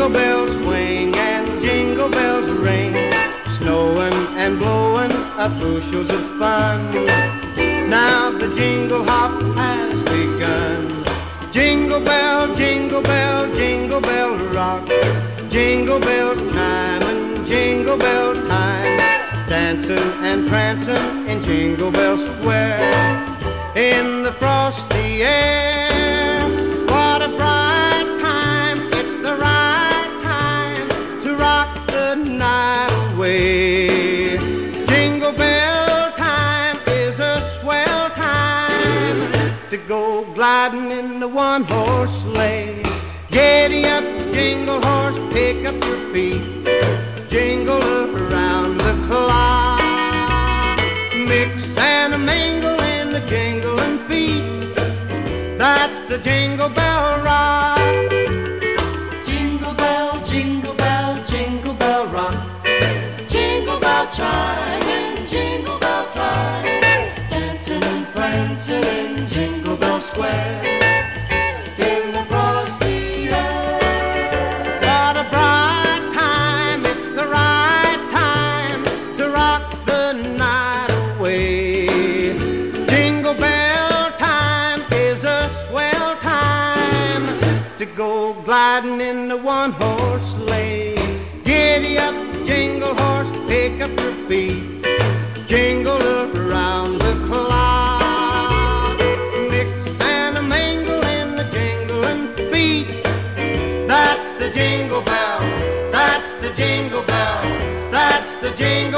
Jingle bells swing and jingle bells ring, snowing and blowing up bushels of fun. Now the jingle hop has begun. Jingle bell rock. Jingle bells chime and jingle bell time, dancing and prancing in Jingle Bell Square. In the frosty air, what a bright time, it's the right time to rock the night away. Jingle bell time is a swell time to go gliding in the one-horse sleigh. Giddy up, jingle horse, pick up your feet, jingle around the clock. Mix and a mingle in the jingling feet, that's the Jingle Bell Rock. Jingle bell rock. Jingle bell chime and jingle bell time, dancing and prancing in Jingle Bell Square. In the frosty air, what a bright time, it's the right time to rock the night away. Jingle bell time is a swell time to go gliding in the one-horse sleigh. Giddy up, jingle horse, pick up your feet, jingle around the clock. Mix and a mingle in the jingling feet, that's the jingle bell, that's the jingle bell, that's the jingle